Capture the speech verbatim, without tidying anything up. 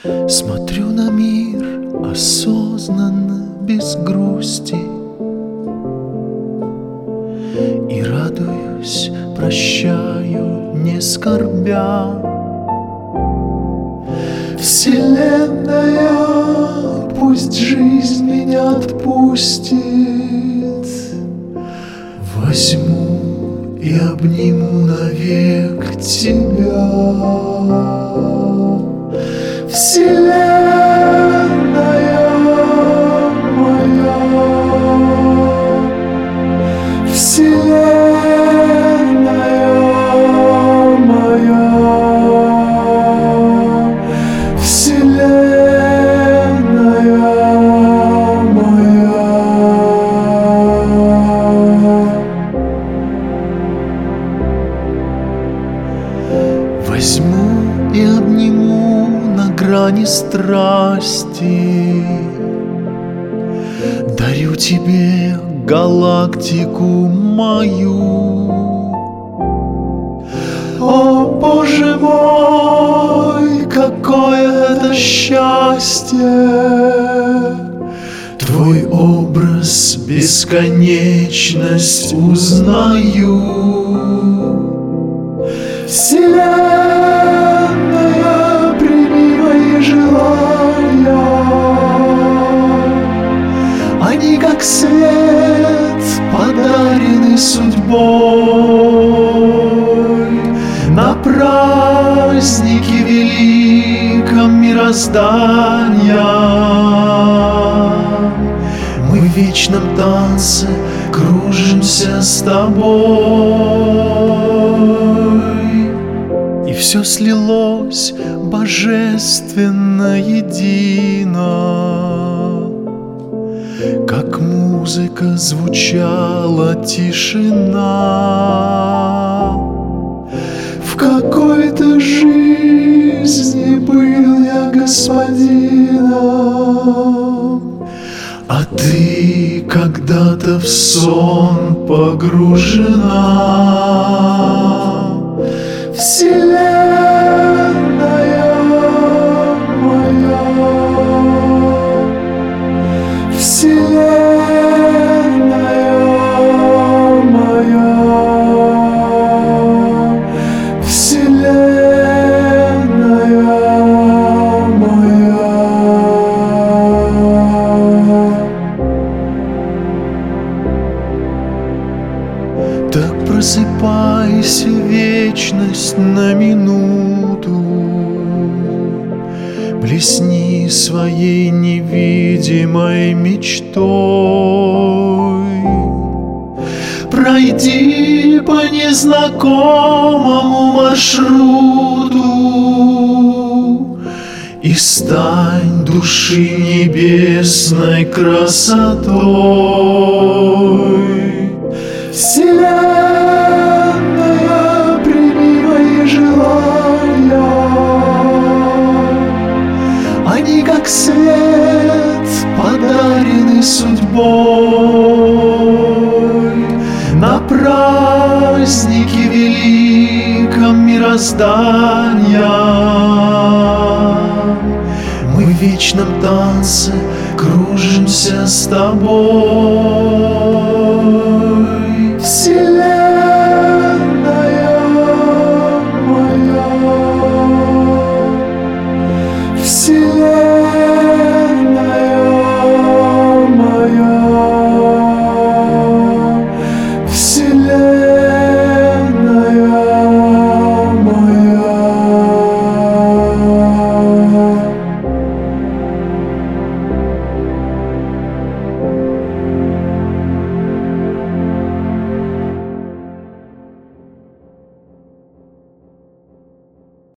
Смотрю на мир осознанно, без грусти, и радуюсь, прощаю, не скорбя. Вселенная, пусть жизнь меня отпустит, возьму и обниму навек тебя. Вселенная моя, Вселенная моя, Вселенная моя. Возьму и обниму на грани страсти, дарю тебе галактику мою. О, Боже мой, какое это счастье! Твой образ, бесконечность узнаю. Вселенная, прими мои желания, они как свет подарены судьбой на празднике великом мироздания. Мы в вечном танце кружимся с тобой, и все слилось божественно едино, как музыка звучала тишина. В какой-то жизни был я господином, а ты когда-то в сон погружена. Вселенная моя, Вселенная моя, Вселенная моя. Так просыпайся, вечность, на минуту, блесни своей невидимой мечтой. Пройди по незнакомому маршруту и стань души небесной красотой. Вселенная, прими мои желания, они как свет подарены судьбой на празднике великом мироздания. Мы в вечном танце кружимся с тобой. Вселенная моя, Вселенная.